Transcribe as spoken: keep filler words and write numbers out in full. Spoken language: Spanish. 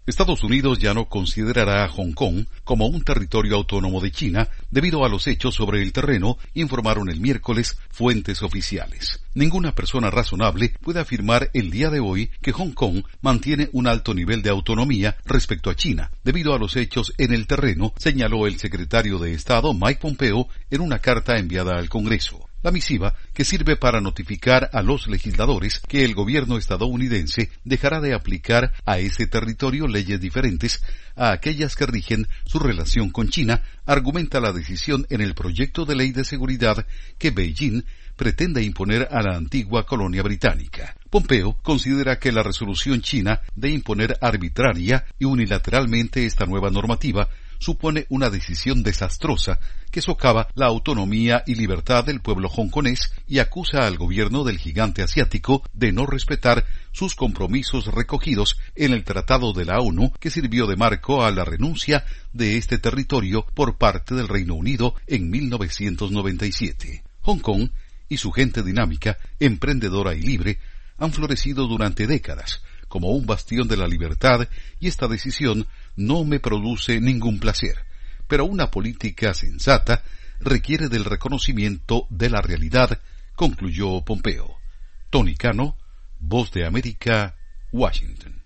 Estados Unidos ya no considerará a Hong Kong como un territorio autónomo de China debido a los hechos sobre el terreno, informaron el miércoles fuentes oficiales. Ninguna persona razonable puede afirmar el día de hoy que Hong Kong mantiene un alto nivel de autonomía respecto a China, debido a los hechos en el terreno, señaló el secretario de Estado Mike Pompeo en una carta enviada al Congreso. La misiva, que sirve para notificar a los legisladores que el gobierno estadounidense dejará de aplicar a ese territorio leyes diferentes a aquellas que rigen su relación con China, argumenta la decisión en el proyecto de ley de seguridad que Beijing pretende imponer a la antigua colonia británica. Pompeo considera que la resolución china de imponer arbitraria y unilateralmente esta nueva normativa supone una decisión desastrosa que socava la autonomía y libertad del pueblo hongkonés y acusa al gobierno del gigante asiático de no respetar sus compromisos recogidos en el Tratado de la ONU que sirvió de marco a la renuncia de este territorio por parte del Reino Unido en mil novecientos noventa y siete. Hong Kong y su gente dinámica, emprendedora y libre han florecido durante décadas como un bastión de la libertad y esta decisión no me produce ningún placer, pero una política sensata requiere del reconocimiento de la realidad, concluyó Pompeo. Tony Cano, Voz de América, Washington.